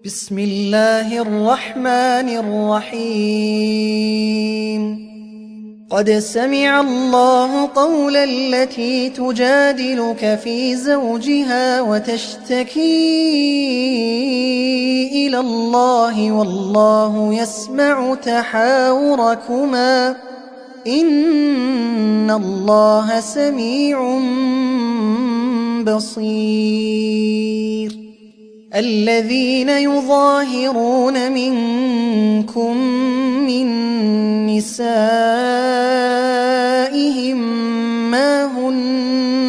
بسم الله الرحمن الرحيم. قد سمع الله قول التي تجادلك في زوجها وتشتكي إلى الله والله يسمع تحاوركما إن الله سميع بصير. الذين يظاهرون منكم من نسائهم ما هن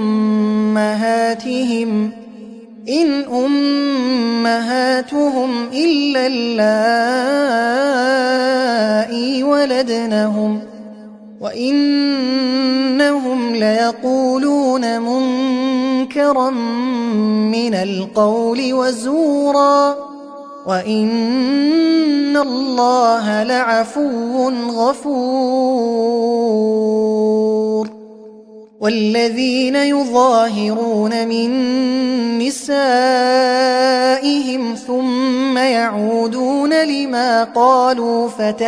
أمهاتهم إن أمهاتهم إلا اللائي ولدنهم وإنهم ليقولون منكرا من القول وزورا وإن الله لعفو غفور. والذين يظاهرون من نسائهم ثم يعودون لما قالوا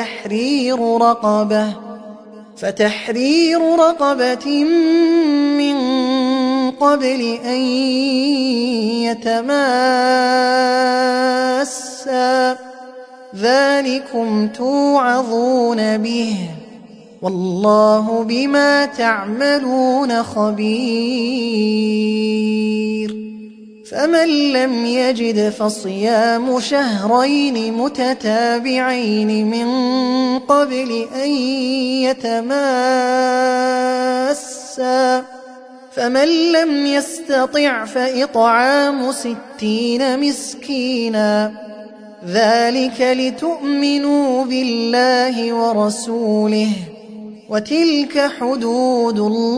فتحرير رقبة من قبل أن يتماسا ذلكم توعظون به والله بما تعملون خبير. فمن لم يجد فصيام شهرين متتابعين من قبل أن يتماسا فمن لم يستطع فإطعام 60 مسكينا ذلك لتؤمنوا بالله ورسوله وتلك حدود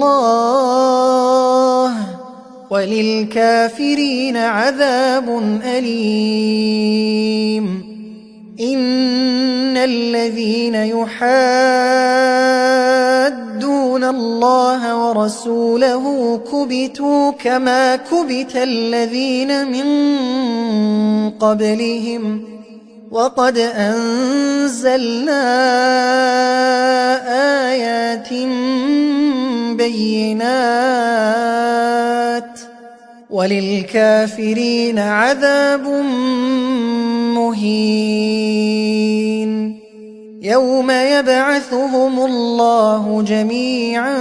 الله وللكافرين عذاب أليم. إن الذين يحادون الله ورسوله كبتوا كما كبت الذين من قبلهم وقد أنزلنا آيات بينات وللكافرين عذاب مهين. يوم يبعثهم الله جميعا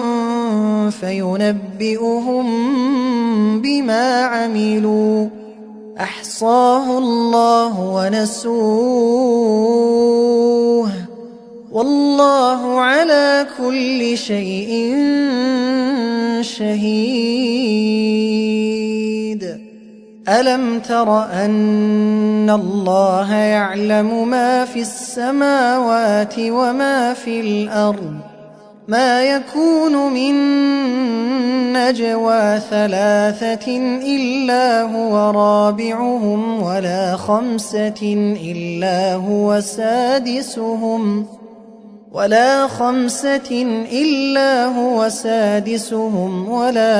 فينبئهم بما عملوا أحصاه الله ونسوه والله على كل شيء شهيد. ألم تر أن الله يعلم ما في السماوات وما في الأرض ما يكون من نجوى 3 إلا هو رابعهم ولا 5 إلا هو سادسهم ولا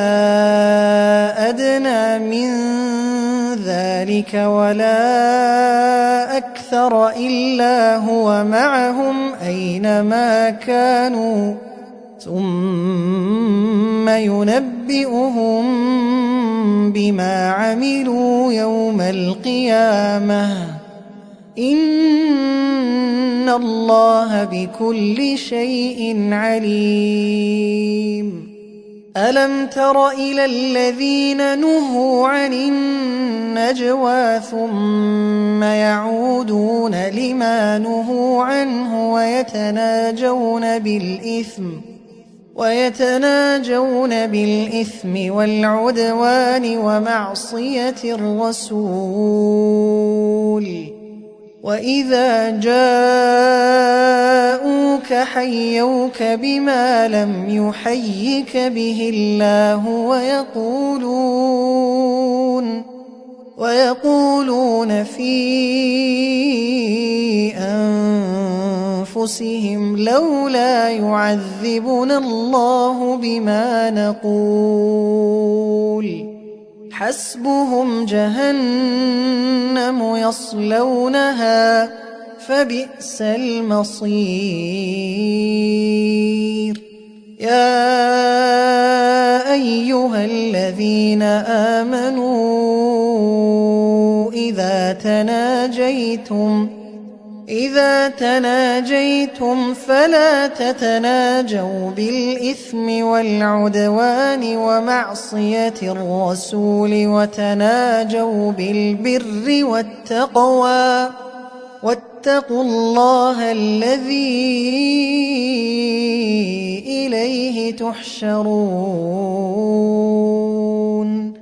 أدنى من ذلك ولا أكثر إلا هو معهم أينما كانوا ثم ينبئهم بما عملوا يوم القيامة إن الله بكل شيء عليم. ألم تر إلى الذين نهوا عن النجوى ثم يعودون لما نهوا عنه ويتناجون بالإثم والعدوان ومعصية الرسول وإذا جاءوك حيوك بما لم يحيك به الله ويقولون في أنفسهم لولا يعذبنا الله بما نقول حسبهم جهنم جهنم يصلونها فبئس المصير. يا أيها الذين آمنوا إذا تناجيتم فلا تتناجوا بالإثم والعدوان ومعصية الرسول، وتناجوا بالبر والتقوى، واتقوا الله الذي إليه تحشرون.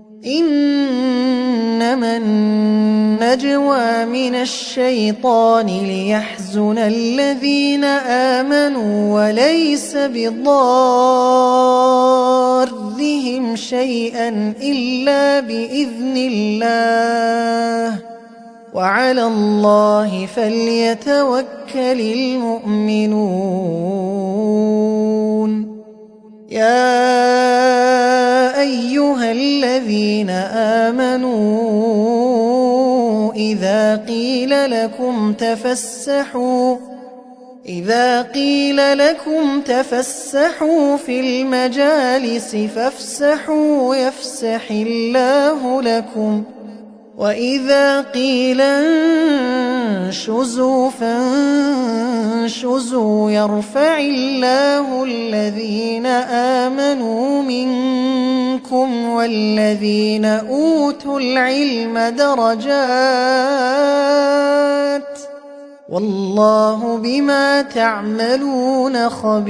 إنما النجوى من الشيطان ليحزن الذين آمنوا وليس بضارهم شيئا إلا بإذن الله، وعلى الله فليتوكل المؤمنون. يا أيها الذين آمنوا إذا قيل لكم تفسحوا في المجالس فافسحوا يفسح الله لكم، وإذا قيل انشزوا فانشزوا يرفع الله الذين آمنوا منكم والذين أوتوا العلم درجات، والله بما تعملون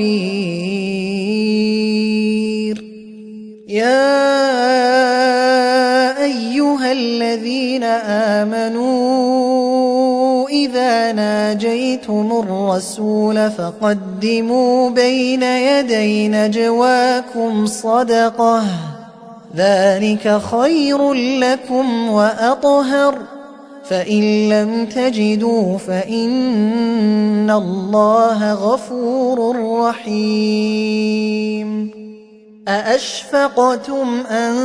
خبير. يا أيها الذين آمنوا إذا ناجيتم الرسول فقدموا بين يدي نجواكم صدقة، ذلك خير لكم وأطهر، فإن لم تجدوا فإن الله غفور رحيم. أأشفقتم أن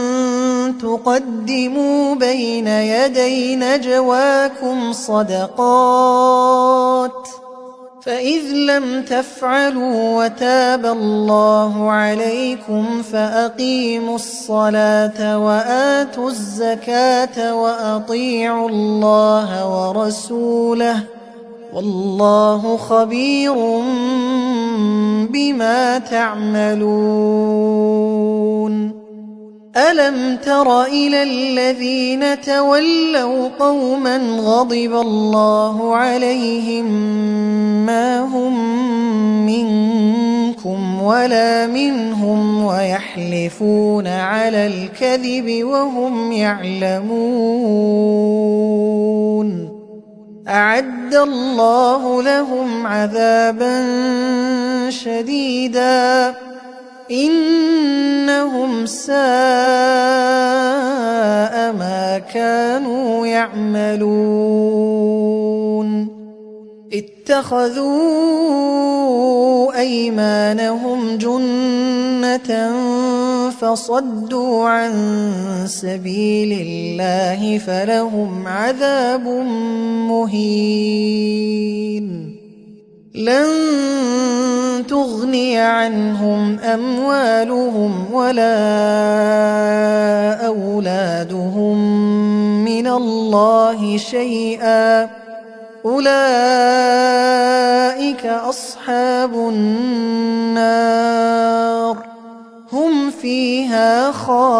تقدموا بين يدي نجواكم صدقات، فإذ لم تفعلوا وتاب الله عليكم فأقيموا الصلاة وآتوا الزكاة وأطيعوا الله ورسوله، والله خبير بما تعملون. ألم تر إلى الذين تولوا قوما غضب الله عليهم ما هم منكم ولا منهم ويحلفون على الكذب وهم يعلمون، أعد الله لهم عذابا شديدا إنهم ساء ما كانوا يعملون. اتخذوا أيمانهم جنة فصدوا عن سبيل الله فلهم عذاب مهين. لن تغني عنهم أموالهم ولا أولادهم من الله شيئا، أولئك أصحاب النار هم فيها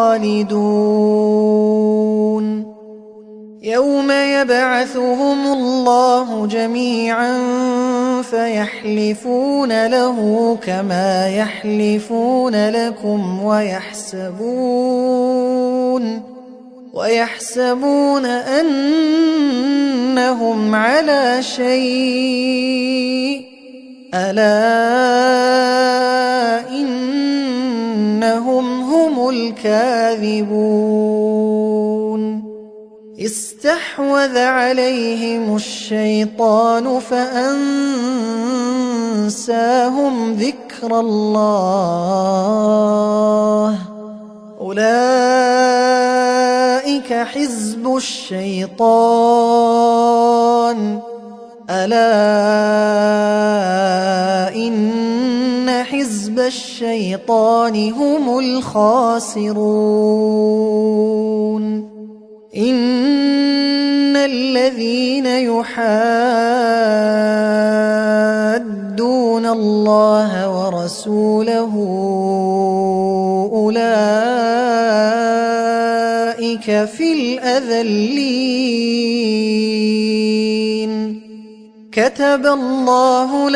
خالدون. يوم يبعثهم الله جميعا فيحلفون له كما يحلفون لكم ويحسبون أنهم على شيء، ألا إنهم هم الكاذبون. استحوذ عليهم الشيطان فأنساهم ذكر الله، أولئك أولئك حزب الشيطان ألا إن حزب الشيطان هم الخاسرون إن الذين يحادون الله ورسوله أولئك في الأذلين كتب الله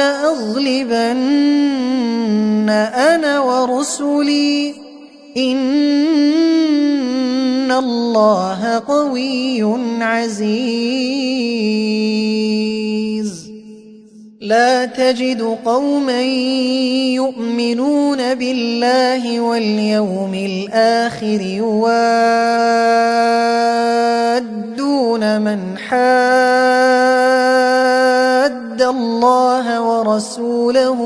لأغلبن أنا ورسلي إن الله قوي عزيز لا تجد قوما يؤمنون بالله واليوم الآخر يوادون من حاد الله ورسوله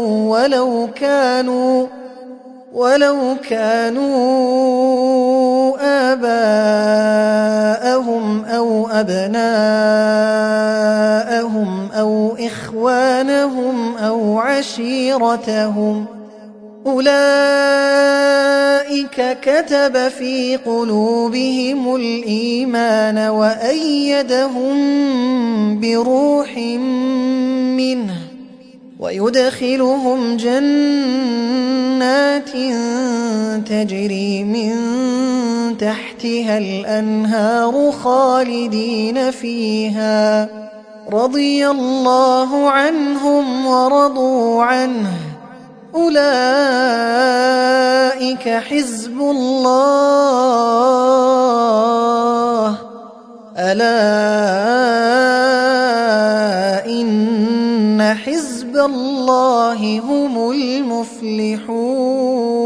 ولو كانوا آباءهم أو أبناءهم أو إخوانهم أو عشيرتهم أولئك كتب في قلوبهم الإيمان وأيدهم بروح منه ويدخلهم جنات تجري من تحتها الأنهار خالدين فيها رضي الله عنهم ورضوا عنه أولئك حزب الله ألا إن حزب الله هم المفلحون.